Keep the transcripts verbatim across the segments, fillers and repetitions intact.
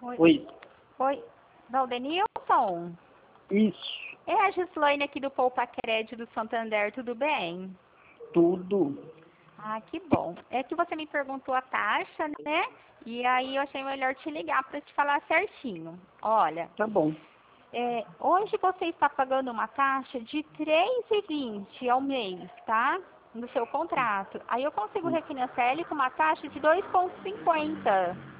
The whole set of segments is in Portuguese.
Oi. Oi. Oi. Valdenilson? Isso. É a Gislaine aqui do Poupa Crédito do Santander, tudo bem? Tudo. Ah, que bom. É que você me perguntou a taxa, né? E aí eu achei melhor te ligar para te falar certinho. Olha, Tá bom. é, hoje você está pagando uma taxa de três reais e vinte centavos ao mês, tá? No seu contrato. Aí eu consigo refinanciar ele com uma taxa de dois reais e cinquenta centavos.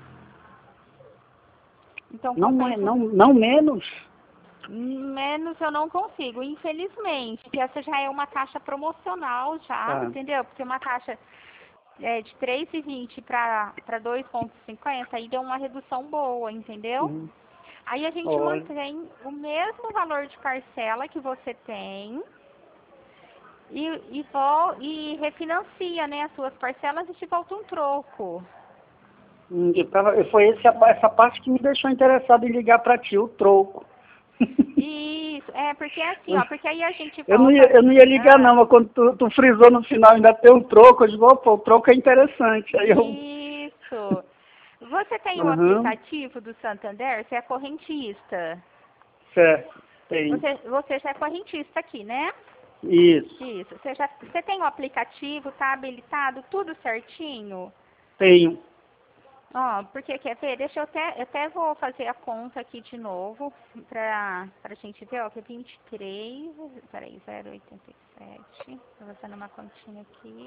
Então Não é, compensa. não, não menos? Menos eu não consigo, infelizmente, porque essa já é uma taxa promocional já, Tá. entendeu? Porque uma taxa é, de três reais e vinte centavos para dois reais e cinquenta centavos, aí deu uma redução boa, entendeu? Uhum. Aí a gente Olha. mantém o mesmo valor de parcela que você tem e, e, vol e refinancia, né, as suas parcelas e te volta um troco. Hum, e pra- Foi esse, a- essa parte que me deixou interessado em ligar para ti, o troco. Isso, é porque é assim, ó, porque aí a gente Eu não volta. ia, eu não ia ligar Ah, não, mas quando tu, tu frisou no final ainda tem um troco, eu digo, opa, o troco é interessante. Aí eu... isso. Você tem o Uhum. aplicativo do Santander? Você é correntista. Certo, tem. Você, você já é correntista aqui, né? Isso, Isso. Você, já, você tem o aplicativo, tá habilitado, tudo certinho? tenho. Ó, porque quer ver? Deixa eu até, eu até vou fazer a conta aqui de novo pra, pra gente ver, ó, que é vinte e três, peraí, zero vírgula oitenta e sete. Tô fazendo uma continha aqui.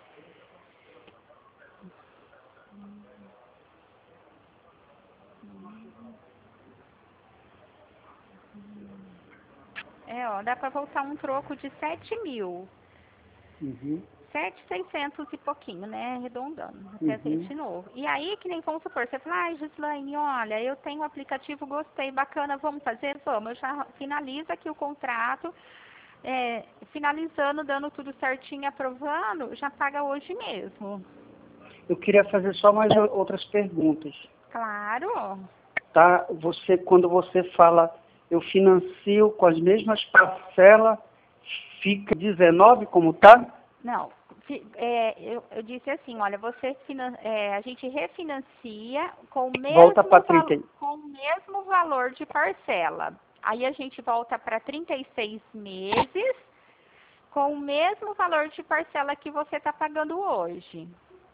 É, ó, dá pra voltar um troco de sete mil. Uhum. Sete, seiscentos e pouquinho, né? Arredondando, até ver Uhum. de novo. E aí, que nem vamos supor, você fala, ai, Gislaine, olha, eu tenho o aplicativo, gostei, bacana, vamos fazer? Vamos, eu já finalizo aqui o contrato, é, finalizando, dando tudo certinho, aprovando, já paga hoje mesmo. Eu queria fazer só mais o- outras perguntas. Claro. Tá? Você, quando você fala, eu financio com as mesmas parcelas, fica dezenove como tá? Não, fi- é, eu, eu disse assim, olha, você finan- é, a gente refinancia com o Volta para mesmo, trinta. val- com o mesmo valor de parcela. Aí a gente volta para trinta e seis meses com o mesmo valor de parcela que você está pagando hoje.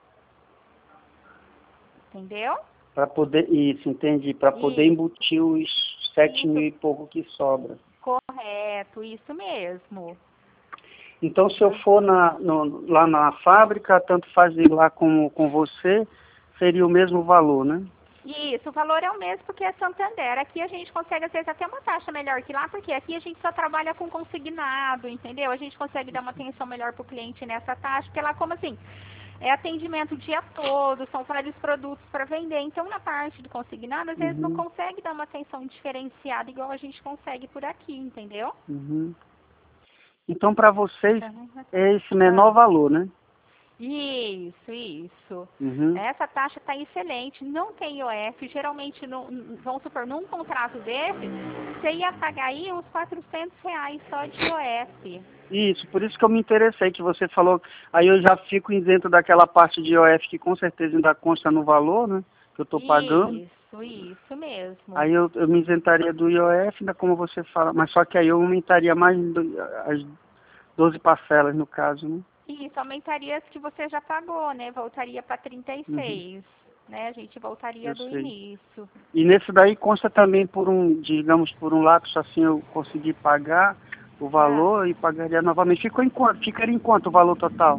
Entendeu? Para poder, isso, entendi, para poder Isso, embutir os sete isso, mil e pouco que sobra. correto, isso mesmo. Então, se eu for na, no- lá na fábrica, tanto faz ir lá com, com você, seria o mesmo valor, né? Isso, o valor é o mesmo porque é Santander. Aqui a gente consegue, às vezes, até uma taxa melhor que lá, porque aqui a gente só trabalha com consignado, entendeu? A gente consegue dar uma atenção melhor para o cliente nessa taxa, porque lá, como assim, é atendimento o dia todo, são vários produtos para vender. Então, na parte do consignado, às vezes não Uhum, consegue dar uma atenção diferenciada igual a gente consegue por aqui, entendeu? uhum. Então, para vocês, Uhum. é esse Ah. menor valor, né? Isso, isso. Uhum. Essa taxa está excelente, não tem I O F. Geralmente, num- vamos supor, num contrato desse, você ia pagar aí uns quatrocentos reais só de I O F. Isso, por isso que eu me interessei, que você falou, aí eu já fico isento daquela parte de I O F que com certeza ainda consta no valor, né? Que eu estou pagando. Isso, isso mesmo. Aí eu, eu me isentaria do I O F, ainda como você fala, mas só que aí eu aumentaria mais do- as doze parcelas no caso, né? Isso, aumentaria as que você já pagou, né? Voltaria para trinta e Uhum, seis, né? A gente voltaria eu do sei. início. E nesse daí consta também por um, digamos, por um lapso assim eu consegui pagar o Ah, valor e pagaria novamente. Ficou em quanto? Ficaria em quanto o valor total?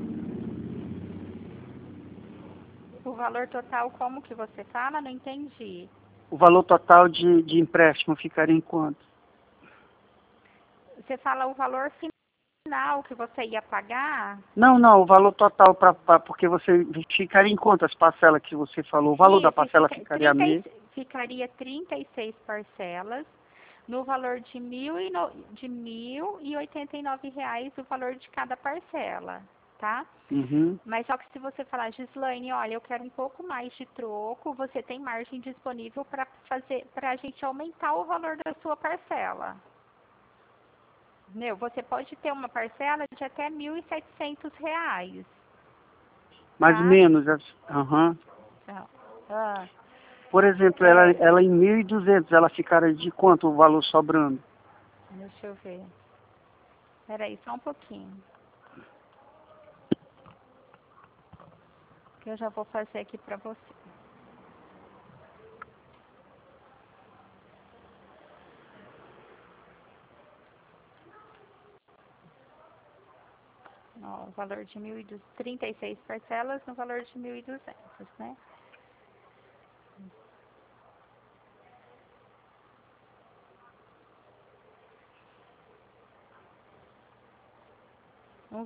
o valor total, como que você fala? Não entendi. O valor total de, de empréstimo ficaria em quanto? Você fala o valor final que você ia pagar? Não, não, o valor total, pra, pra, porque você ficaria em quanto as parcelas que você falou? O valor da Isso, parcela fica, ficaria a trinta e meio? seis ficaria trinta e seis parcelas no valor de mil e no, de mil e oitenta e nove reais o valor de cada parcela, tá? Uhum. Mas só que se você falar, Gislaine, olha, eu quero um pouco mais de troco, você tem margem disponível para fazer, para a gente aumentar o valor da sua parcela. Meu, você pode ter uma parcela de até mil e setecentos reais, Mais ou tá? menos. as- Aham. Não. Ah. Por exemplo, ela, ela em mil e duzentos, ela ficaria de quanto o valor sobrando? Deixa eu ver. Peraí, só um pouquinho. Que eu já vou fazer aqui pra você. Ó, o valor de mil e duzentos, trinta e seis parcelas no valor de mil e duzentos, né? Um,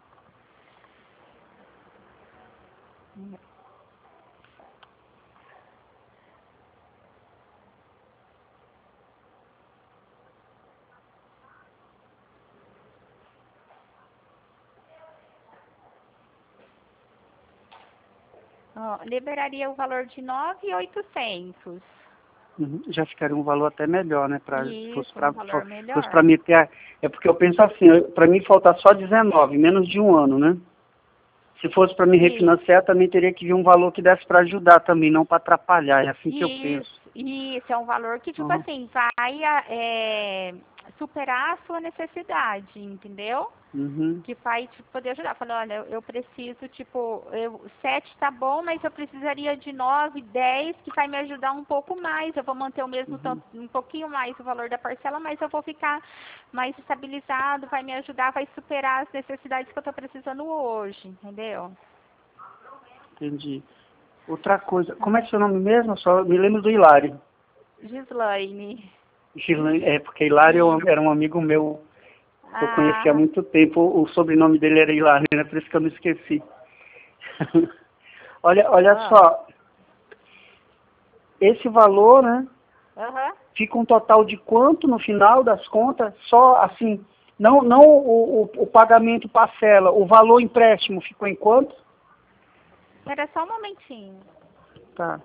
ó, liberaria o valor de nove mil e oitocentos. Uhum. Já ficaria um valor até melhor, né? Pra, Isso, fosse para um valor melhor. fosse para mim ter. a- É porque eu penso assim, para mim faltar só dezenove, menos de um ano, né? Se fosse para me refinanciar, também teria que vir um valor que desse para ajudar também, não para atrapalhar. É assim que eu penso. Isso, isso, é um valor que, tipo Uhum. assim, vai é, superar a sua necessidade, entendeu? Uhum. Que vai te poder ajudar. Falando, olha, eu, eu preciso, tipo, eu, sete tá bom, mas eu precisaria de nove, dez, que vai me ajudar um pouco mais. Eu vou manter o mesmo Uhum. tanto, um pouquinho mais o valor da parcela, mas eu vou ficar mais estabilizado, vai me ajudar, vai superar as necessidades que eu tô precisando hoje, entendeu? Entendi. Outra coisa, como é seu nome mesmo? Eu só me lembro do Hilário. Gislaine. Gislaine, é, porque Hilário era um amigo meu que eu conheci há Ah, muito tempo. O sobrenome dele era Hilário, né? Por isso que eu não esqueci. olha, olha ah, só. Esse valor, né? aham. Fica um total de quanto no final das contas? Só assim, não, não o, o, o pagamento parcela, o valor empréstimo ficou em quanto? Espera só um momentinho. Tá.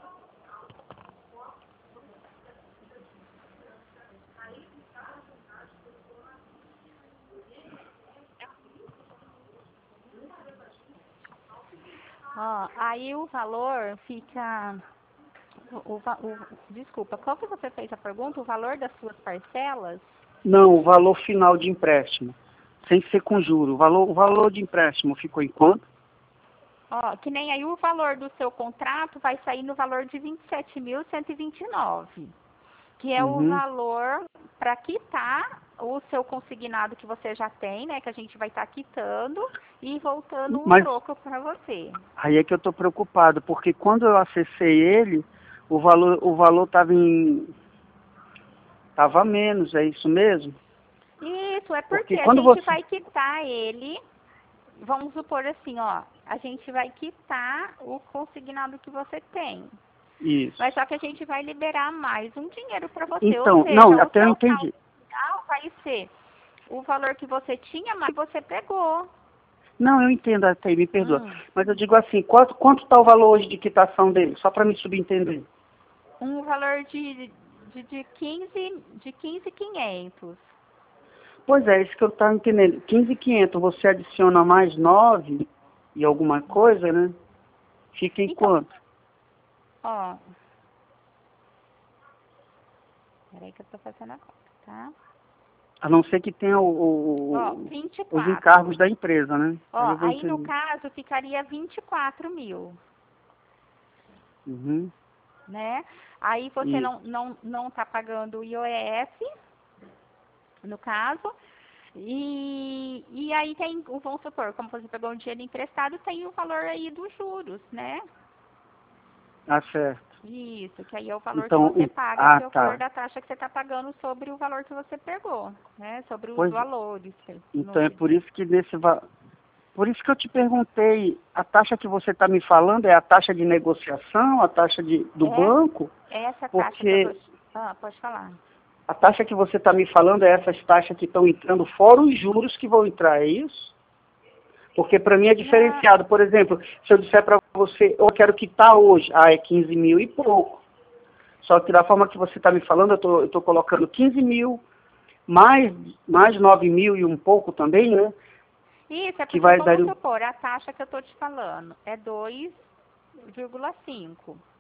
Ó, aí o valor fica... O, o, va- o- desculpa, qual que você fez a pergunta? O valor das suas parcelas? Não, o valor final de empréstimo, sem ser com juro. O valor, o valor de empréstimo ficou em quanto? Ó, que nem aí o valor do seu contrato vai sair no valor de vinte e sete mil cento e vinte e nove, que é o Uhum. valor para quitar o seu consignado que você já tem, né? Que a gente vai estar quitando e voltando o Mas troco para você. aí é que eu estou preocupado, porque quando eu acessei ele, o valor o valor estava em tava menos, é isso mesmo? Isso, é porque Porque a quando gente você vai quitar ele. Vamos supor assim, ó, a gente vai quitar o consignado que você tem. isso. Mas só que a gente vai liberar mais um dinheiro para você. Ou Então, não, seja, o até eu seu entendi. saldo final vai ser o valor que você tinha, mas que você pegou. Não, eu entendo até, me perdoa. Hum. Mas eu digo assim, quanto quanto está o valor hoje de quitação dele? Só para me subentender. Um valor de, de, de quinze, de quinze mil e quinhentos. Pois é, isso que eu estava entendendo. quinze mil e quinhentos, você adiciona mais nove e alguma coisa, né? Fica em Então, quanto? ó. Peraí que eu tô fazendo a conta, tá? A não ser que tenha o, o- Ó, o- vinte e os quatro. encargos da empresa, né? Aí Ó, eu vou aí no entender. caso ficaria vinte e quatro mil. Uhum. Né? Aí você E, não não não está pagando o I O S, no caso, e, e aí tem, o- vamos supor, como você pegou um dinheiro emprestado, tem o valor aí dos juros, né? ah, certo. Isso, que aí é o valor que Então, você e- paga, ah, que é o valor tá. da taxa que você está pagando sobre o valor que você pegou, né? Sobre os Pois, valores. que- no- então é por isso que nesse va- por isso que eu te perguntei, a taxa que você está me falando é a taxa de negociação, a taxa de, do é banco? essa taxa que eu tô... Porque Ah, pode falar. a taxa que você está me falando é essas taxas que estão entrando fora os juros que vão entrar, é isso? Porque para mim é Não, diferenciado. Por exemplo, se eu disser para você, eu quero quitar hoje, ah, é quinze mil e pouco. Só que da forma que você está me falando, eu estou colocando quinze mil, mais, mais nove mil e um pouco também, né? isso é Que porque, vai dar... vamos supor, a taxa que eu tô te falando é dois vírgula cinco.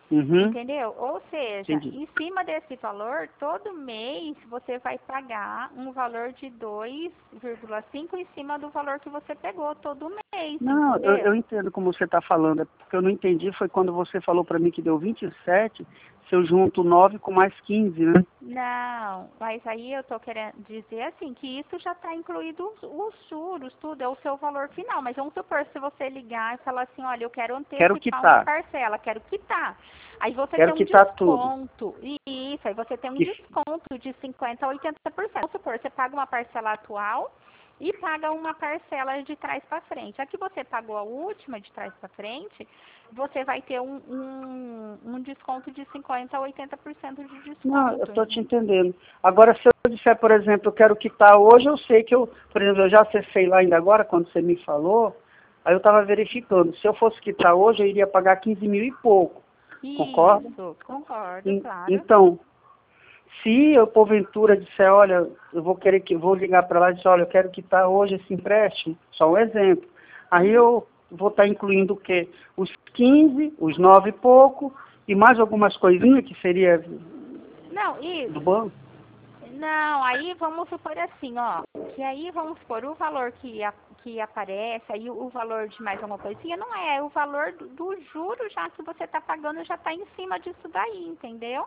Uhum. Entendeu? Ou seja, Entendi. em cima desse valor, todo mês você vai pagar um valor de dois vírgula cinco em cima do valor que você pegou todo mês, Não, eu, entendeu? eu entendo como você está falando. É porque eu não entendi foi quando você falou para mim que deu vinte e sete, se eu junto nove com mais quinze, né? Não, mas aí eu tô querendo dizer assim, que isso já está incluído os, os juros, tudo, é o seu valor final. Mas vamos supor, se você ligar e falar assim, olha, eu quero Quero antecipar uma quitar. parcela, quero quitar. Aí você tem Quero um quitar tudo. desconto, isso, aí você tem um E, desconto de cinquenta a oitenta por cento. Vamos supor, você paga uma parcela atual e paga uma parcela de trás para frente. A que você pagou a última de trás para frente, você vai ter um, um, um desconto de cinquenta a oitenta por cento de não, eu desconto. estou te entendendo. Agora, se eu disser, por exemplo, eu quero quitar hoje, eu sei que eu, por exemplo, eu já acessei lá ainda agora, quando você me falou, aí eu estava verificando. Se eu fosse quitar hoje, eu iria pagar quinze mil e pouco. Concorda? Isso, concordo, En- claro. Então, se eu, porventura, disser, olha, eu vou querer que vou ligar para lá e dizer, olha, eu quero quitar hoje esse empréstimo, só um exemplo. Aí eu vou estar incluindo o quê? Os quinze, os nove e pouco, e mais algumas coisinhas que seria Não, do isso. banco. Não, aí vamos supor assim, ó, que aí vamos supor o valor que, a, que aparece, aí o, o valor de mais alguma coisinha, não é, é o valor do, do juro já que você está pagando já está em cima disso daí, entendeu?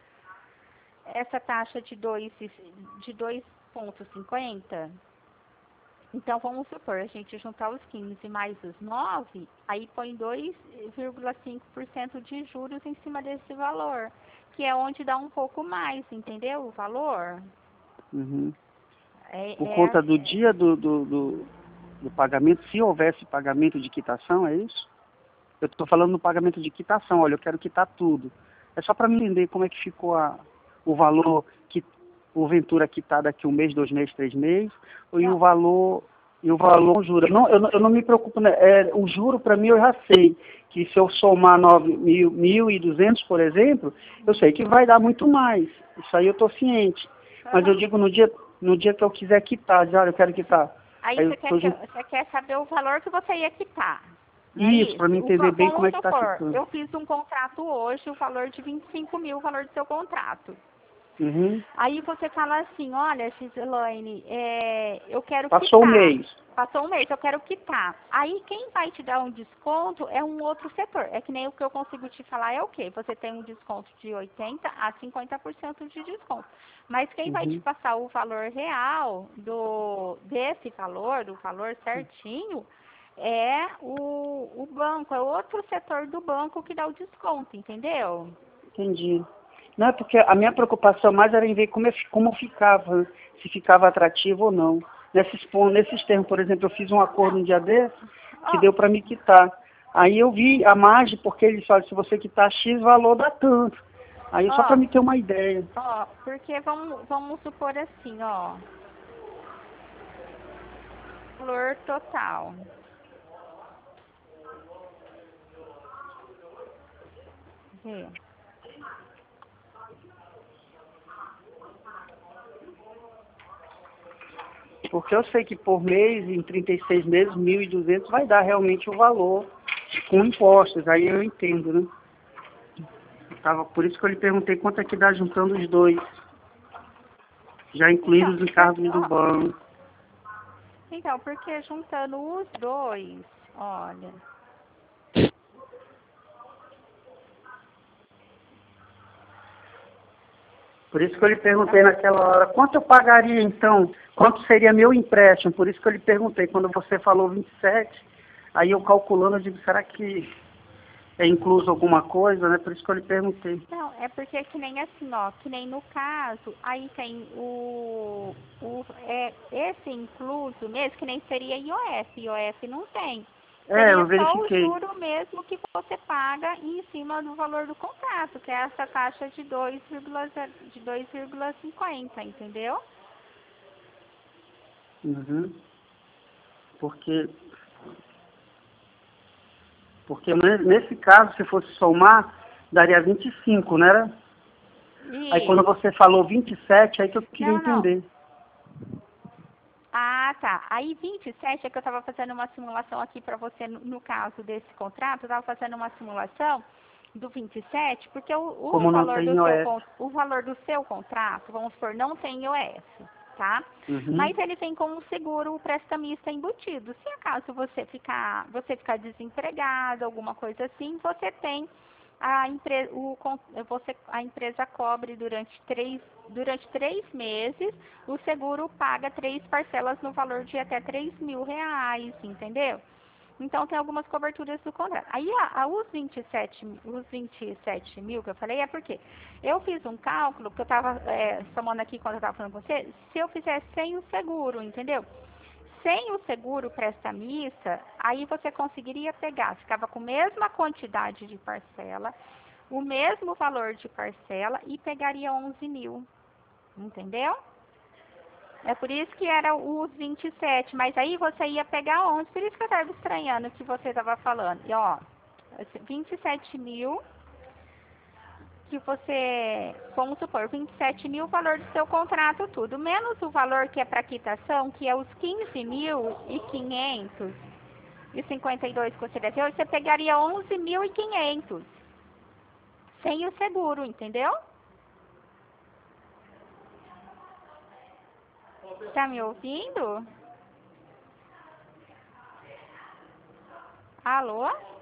Essa taxa de dois de dois vírgula cinquenta. Então vamos supor, a gente juntar os quinze mais os nove, aí põe dois vírgula cinco por cento de juros em cima desse valor, que é onde dá um pouco mais, entendeu? O valor. Uhum. É, Por é, conta do é- dia do, do, do, do pagamento, se houvesse pagamento de quitação, é isso? Eu estou falando no pagamento de quitação, olha, eu quero quitar tudo. É só para me entender como é que ficou a, o valor que o Ventura quitar daqui um mês, dois meses, três meses, e o não, valor e o valor juro. Não, eu, não- eu não me preocupo, né? É, o juro para mim eu já sei que se eu somar nove mil, mil e duzentos, por exemplo, eu sei que vai dar muito mais. Isso aí eu estou ciente. Mas eu aham. digo no dia, no dia que eu quiser quitar, já eu quero quitar. Aí Aí eu você quer, tô, que- jun- você quer saber o valor que você ia quitar, não é isso, para isso? me O, entender va- bem como vamos é que está supor, ficando. eu fiz um contrato hoje, o valor de vinte e cinco mil, o valor do seu contrato. Uhum. Aí você fala assim, olha, Gislaine, é, eu quero Passou o quitar. mês. Passou um mês, eu quero quitar. Aí quem vai te dar um desconto é um outro setor. É que nem o que eu consigo te falar é o quê? Você tem um desconto de oitenta a cinquenta por cento de desconto. Mas quem vai te Uhum. passar o valor real do desse valor, do valor certinho, é o, o banco, é outro setor do banco que dá o desconto, entendeu? Entendi. Não, é porque a minha preocupação mais era em ver como, eu, como ficava, se ficava atrativo ou não. Nesses, pon- nesses termos, por exemplo, eu fiz um acordo Não. um dia desse que Ó, deu para me quitar. Aí eu vi a margem, porque eles falam, se você quitar X valor, dá tanto. Aí só para ó, me ter uma ideia. ó, porque vamos, vamos supor assim, ó, valor total. Vê. Porque eu sei que por mês, em trinta e seis meses, mil e duzentos vai dar realmente o valor com impostos. Aí eu entendo, né? Tava, por isso que eu lhe perguntei quanto é que dá juntando os dois, já Então, incluídos os porque, encargos do ó, banco. então, porque juntando os dois, olha, Por isso que eu lhe tá, perguntei naquela hora, quanto eu pagaria então? Quanto seria meu empréstimo? Por isso que eu lhe perguntei, quando você falou vinte e sete, aí eu calculando, eu digo, será que é incluso alguma coisa, né? Por isso que eu lhe perguntei. não, é porque que nem assim, ó, que nem no caso, aí tem o, o é, esse incluso mesmo, que nem seria I O F, I O F não tem. É, eu Seria só o verifiquei. juro mesmo que você paga em cima do valor do contrato, que é essa taxa de dois vírgula zero de dois vírgula cinquenta, entendeu? Uhum. Porque, porque ne- nesse caso, se fosse somar, daria vinte e cinco, não era? Aí quando Isso. você falou vinte e sete, aí que eu queria Não, não. entender. Ah, tá. Aí vinte e sete é que eu estava fazendo uma simulação aqui para você, no, no caso desse contrato, eu estava fazendo uma simulação do vinte e sete, porque o, o Como não valor tem do seu, I O S. con- o valor do seu contrato, vamos supor, não tem I O S, tá? Uhum. Mas ele vem com um seguro prestamista embutido. Se acaso você ficar, você ficar desempregado, alguma coisa assim, você tem a empresa, o, con- você, a empresa cobre durante três, durante três meses, o seguro paga três parcelas no valor de até três mil reais, entendeu? Então, tem algumas coberturas do contrato. Aí, a, a, os, vinte e sete, os vinte e sete mil que eu falei é porque eu fiz um cálculo, que eu estava é, somando aqui quando eu estava falando com você, se eu fizesse sem o seguro, entendeu? Sem o seguro prestamista, aí você conseguiria pegar, ficava com a mesma quantidade de parcela, o mesmo valor de parcela e pegaria onze mil, entendeu? É por isso que era os vinte e sete, mas aí você ia pegar onze, por isso que eu estava estranhando o que você estava falando. E ó, vinte e sete mil, que você, vamos supor, vinte e sete mil o valor do seu contrato tudo, menos o valor que é para quitação, que é os quinze mil e quinhentos e cinquenta e dois que você deve hoje, você pegaria onze mil e quinhentos, sem o seguro, entendeu? Tá me ouvindo? Alô?